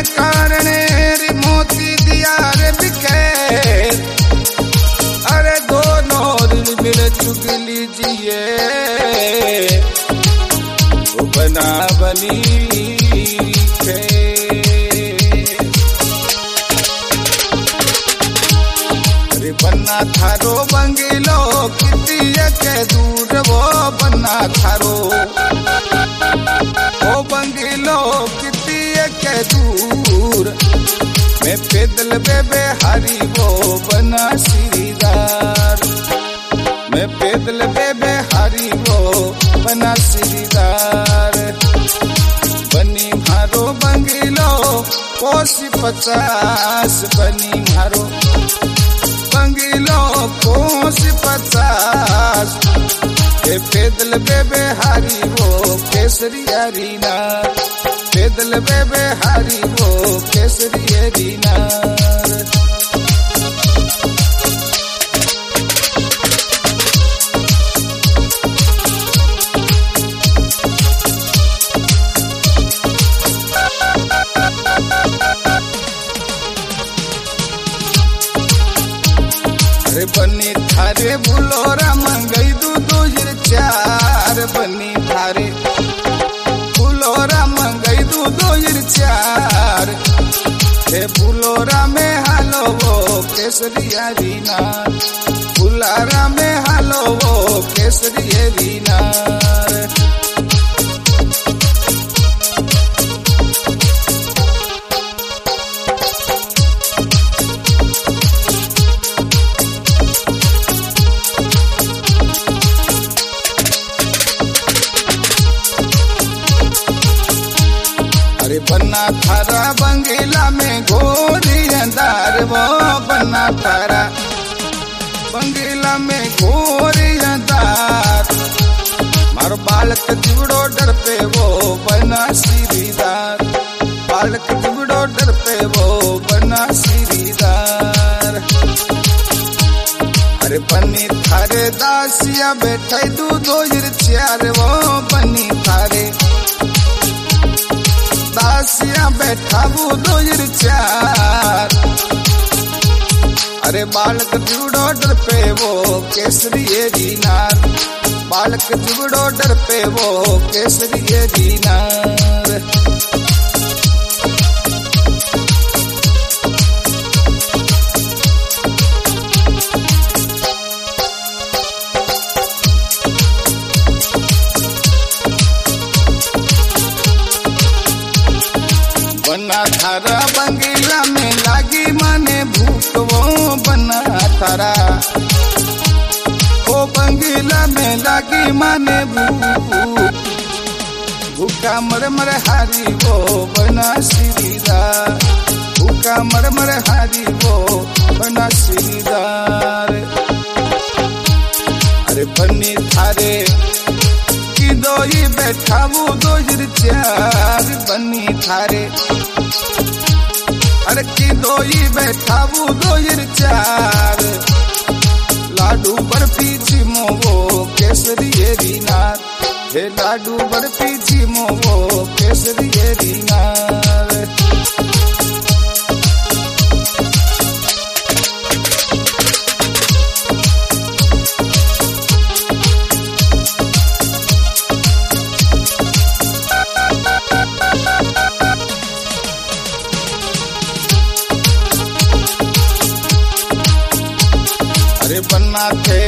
कारण रे मोती दिया रे बिके। अरे दोनों मिल चुक लीजिए वो बना बनी थे। अरे बन्ना थारो बंगलो किती के दूर वो बन्ना थारो वो बंगलो किती के दूर। मैं पैदल बेबे हारी वो बना सीरीदार। मैं पैदल बेबे हारी वो बना सीरीदार। बनी मारो बंगलो कोसी 50 बनी मारो बंगलो कोसी 50। पैदल बेबे हारी वो केसरी हरीना। पैदल बेबे हारी वो केसरी हरीना। अरे बनी थारे बुलोरा मंगई 2004। बनी थारे बुलोरा मंगई 2004। हे बुलोरा में हालो वो केसरी हरीना। बुलारा में हालो वो केसरी हरीना। अरे बन्ना थारा बंगला में घोरी अंधार वो बन्ना थारा बंगला में घोरी अंधार। मारो बालक जुड़ो डर पे वो बना सीरीदार। बालक जुड़ो डर पे वो बना सीरीदार। अरे बनी थारे दासिया बैठे 2004 वो बनी थारे दासिया बैठा वो 2004। अरे बालक जुड़ो डर पे वो केसरी हरीनार। बालक जुड़ो डर पे वो केसरी हरीनार। बन्ना थारा बंगला में लागी माने भूख वो बन्ना थारा वो बंगला में लागी माने भूख। भूखा मर मर हारी वो बना सीरीदार। भूखा मर मर हारी वो बना सीरीदार। अरे बन्नी थारे दोई बैठा वो 2004 बनी थारे। अरे की दोई बैठा वो 2004। लाडू बर्फी जिमो वो केसरी हरीनार। हे लाडू बर्फी जिमो वो केसरी हरीनार। अरे बन्ना थे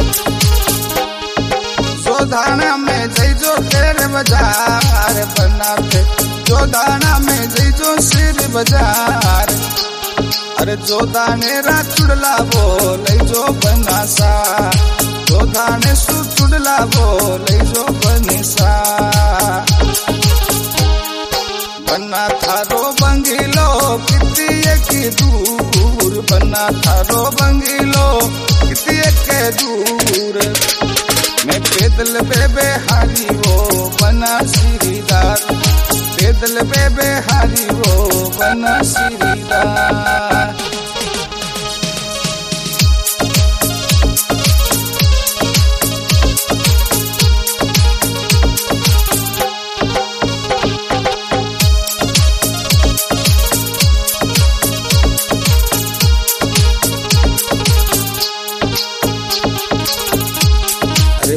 जोधाना में जैजो तेरे बाजार। बन्ना थे जोधाना में जैजो सिर बाजार। अरे जोधाने रा चुड़ला वो लैजो बनासा। जोधाने सु चुड़ला वो लैजो बनिसा। बन्ना थारो बंगलो किती की दूर। बन्ना थारो बंगलो किती के दूर। मैं पैदल बेबे हारी वो बना सीरीदार। पैदल बेबे हारी वो बना सीरीदार।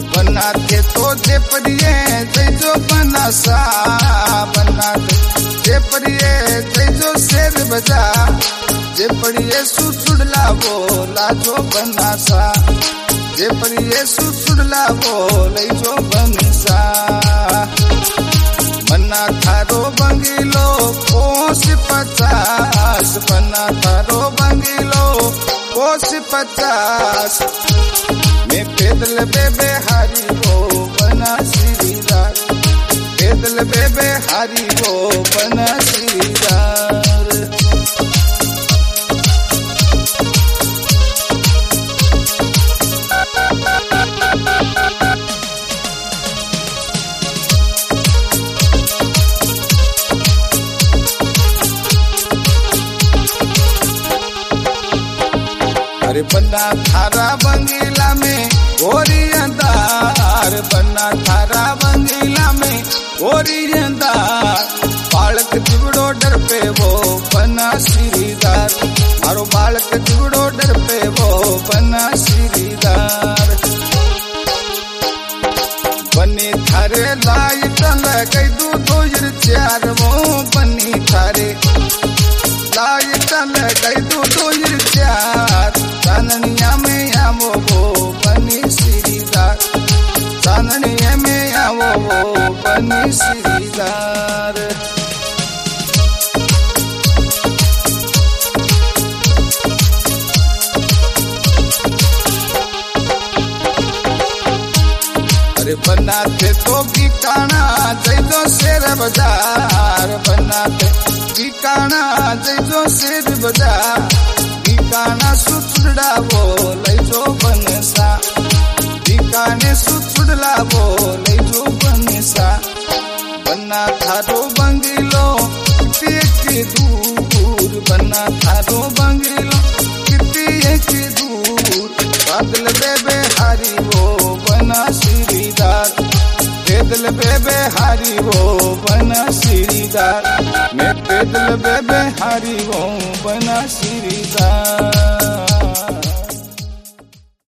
बना थे तो जे परिये जो बना सा बना जे परिये जो शेर बजा जे परिये सुड़ला वो लाजो बना सा जे परिये सुड़ला वो लईजो बनसा बना थारो बंगीलो 50 बना थारो बंगीलो 50 मैं पैदल बेबे हारी वो बना श्रीदार पैदल बेबे हारी वो बना श्रीदार अरे बन्ना थारा बंगीला में ओरियंदार बन्ना थारा बंगीला में ओरियंदार बालक जुगड़ो डर पे वो बना श्रीदार मारो बालक जुगड़ो डर पे वो बना श्रीदार बनी थारे लाइट लगे 2004 वो बनी थारे लाइट लगे 2004 चांदनिया में आवो वो बनी श्रीदार चांदनिया में आवो वो बनी श्रीदार अरे बनाते तो बिकाना जैजो शेर बाजार बनाते बिकाना जैजो शेर बाजार बिकाना सुड़ला वो लईजो बनसा बिकाने सुड़ला वो लईजो बनसा बना थारो बंगीलो कितने दूर बना थारो बंगीलो कितने दूर बादल बेबे हारी वो बना श्रीदार पैदल बेबे हारी वो बना श्रीदार मैं पैदल बेबे हारी वो बना श्रीदार।